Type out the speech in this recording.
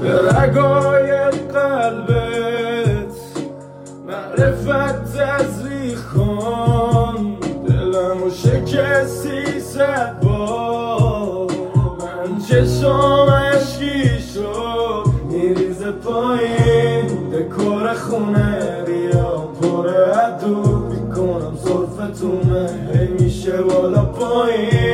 به رگای قلبت معرفت تزریق کن، دلمو شکستی 100 بار. من چشام اشکی شد میریزه پایین، دکور خونه بیا پر عدو میکنم، صرفتونه هی میشه بالا پایین.